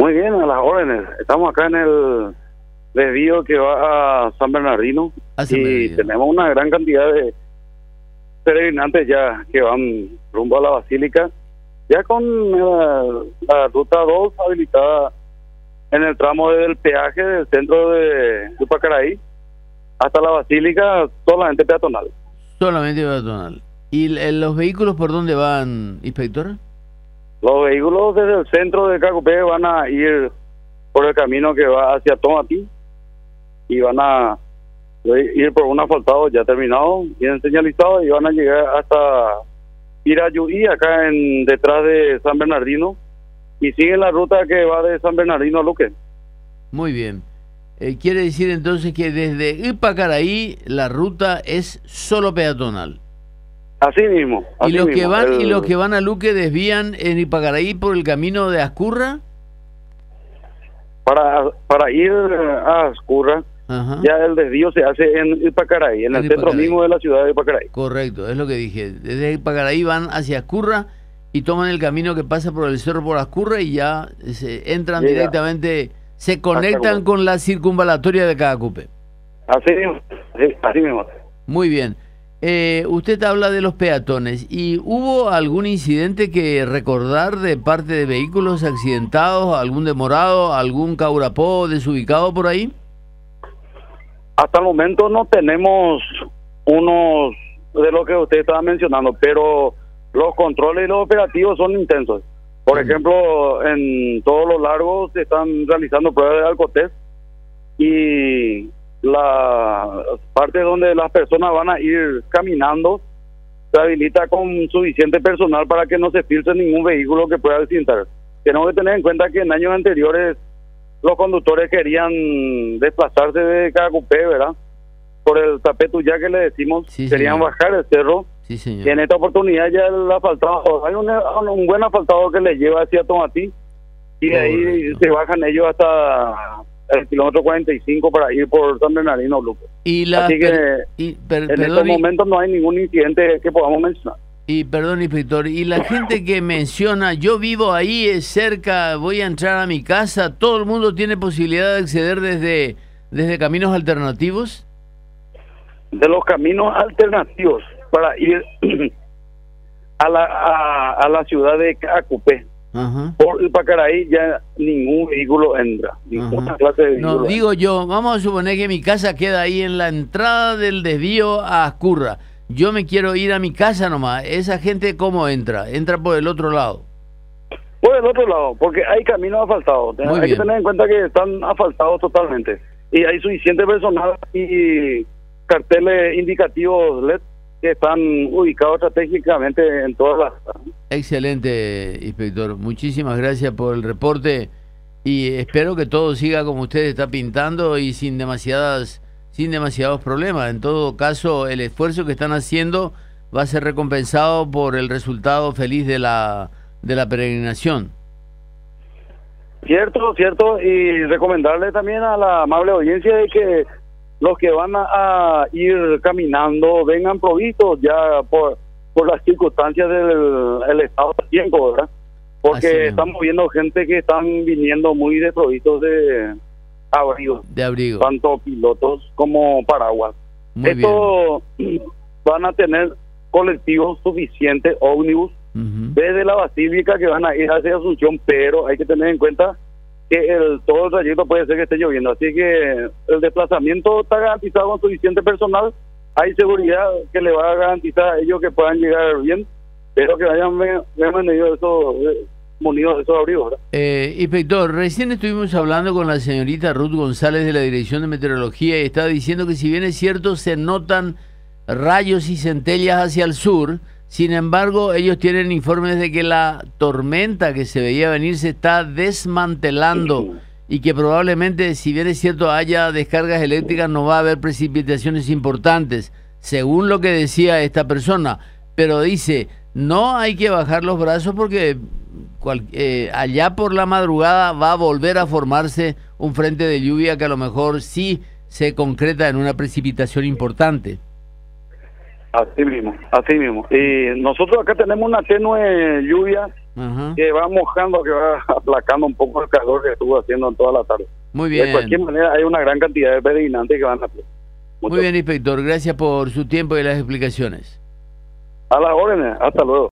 Muy bien, a las órdenes. Estamos acá en el desvío que va a San Bernardino y tenemos una gran cantidad de peregrinantes ya que van rumbo a la Basílica, ya con la ruta 2 habilitada en el tramo del peaje del centro de Upacaraí hasta la Basílica, solamente peatonal. Solamente peatonal. ¿Y los vehículos por dónde van, inspector? Los vehículos desde el centro de Cacupé van a ir por el camino que va hacia Tomatí y van a ir por un asfaltado ya terminado, bien señalizado, y van a llegar hasta Irayuí, acá detrás de San Bernardino, y siguen la ruta que va de San Bernardino a Luque. Muy bien. Quiere decir entonces que desde Ipacaraí la ruta es solo peatonal. Así mismo. ¿Y los que van a Luque desvían en Ipacaraí por el camino de Ascurra? Para ir a Ascurra, ya el desvío se hace en Ipacaraí, en el centro mismo de la ciudad de Ipacaraí. Correcto, es lo que dije. Desde Ipacaraí van hacia Ascurra y toman el camino que pasa por el cerro por Ascurra y ya entran directamente, se conectan con la circunvalatoria de Cacupé. Así mismo, así mismo. Muy bien. Usted habla de los peatones, ¿y hubo algún incidente que recordar de parte de vehículos accidentados, algún demorado, algún caurapó desubicado por ahí? Hasta el momento no tenemos unos de lo que usted estaba mencionando, pero los controles y los operativos son intensos. Por ejemplo, en todos los largos se están realizando pruebas de alcotest y la parte donde las personas van a ir caminando se habilita con suficiente personal para que no se filtre ningún vehículo que pueda accidentar. Tenemos que tener en cuenta que en años anteriores los conductores querían desplazarse de Cacupé, ¿verdad? Por el tapetuyá que le decimos, querían bajar el cerro. Sí, señor. Y en esta oportunidad ya el asfaltado, hay un buen asfaltado que les lleva hacia Tomatí y de ahí se bajan ellos hasta el kilómetro 45 para ir por San Bernardino Luque. Así que en estos momentos no hay ningún incidente que podamos mencionar. Y perdón, inspector, y la gente que menciona, yo vivo ahí cerca, voy a entrar a mi casa, ¿todo el mundo tiene posibilidad de acceder desde caminos alternativos? De los caminos alternativos para ir a la ciudad de Cacupé. Por Ipacaraí ya ningún vehículo entra, ninguna clase de vehículo. No, digo yo, vamos a suponer que mi casa queda ahí en la entrada del desvío a Ascurra. Yo me quiero ir a mi casa nomás. ¿Esa gente cómo entra? ¿Entra por el otro lado? Por el otro lado, porque hay caminos asfaltados. Hay que tener en cuenta que están asfaltados totalmente. Y hay suficiente personal y carteles indicativos LED que están ubicados estratégicamente en todas las... Excelente, inspector. Muchísimas gracias por el reporte y espero que todo siga como usted está pintando y sin demasiados problemas. En todo caso, el esfuerzo que están haciendo va a ser recompensado por el resultado feliz de la peregrinación. Cierto, y recomendarle también a la amable audiencia de que los que van a ir caminando vengan provistos ya por las circunstancias del estado de tiempo, ¿verdad? Porque estamos viendo gente que están viniendo muy desprovistos de abrigo. Tanto pilotos como paraguas. Esto van a tener colectivos suficientes, ómnibus, desde la Basílica que van a ir hacia Asunción, pero hay que tener en cuenta que todo el trayecto puede ser que esté lloviendo, así que el desplazamiento está garantizado con suficiente personal. Hay seguridad que le va a garantizar a ellos que puedan llegar bien, pero que vayan munidos de esos abrigos, ¿verdad? Inspector, recién estuvimos hablando con la señorita Ruth González de la Dirección de Meteorología y estaba diciendo que si bien es cierto se notan rayos y centellas hacia el sur, sin embargo ellos tienen informes de que la tormenta que se veía venir se está desmantelando y que probablemente, si bien es cierto haya descargas eléctricas, no va a haber precipitaciones importantes, según lo que decía esta persona, pero dice, no hay que bajar los brazos porque allá por la madrugada va a volver a formarse un frente de lluvia que a lo mejor sí se concreta en una precipitación importante. Así mismo, así mismo. Y nosotros acá tenemos una tenue lluvia que va mojando, que va aplacando un poco el calor que estuvo haciendo en toda la tarde. Muy bien. De cualquier manera, hay una gran cantidad de peregrinantes que van a pie. Muy bien, inspector. Gracias por su tiempo y las explicaciones. A las órdenes. Hasta luego.